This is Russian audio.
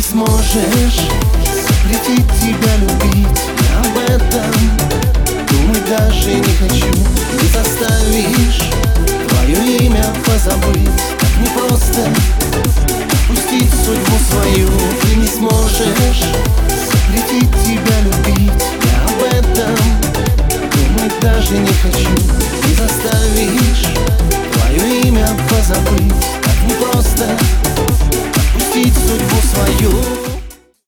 сможешь запретить тебя любить. Я об этом думать даже не хочу. Не заставишь твое имя позабыть. Так непросто отпустить судьбу свою. Ты не сможешь запретить тебя любить. Я об этом думать даже не хочу.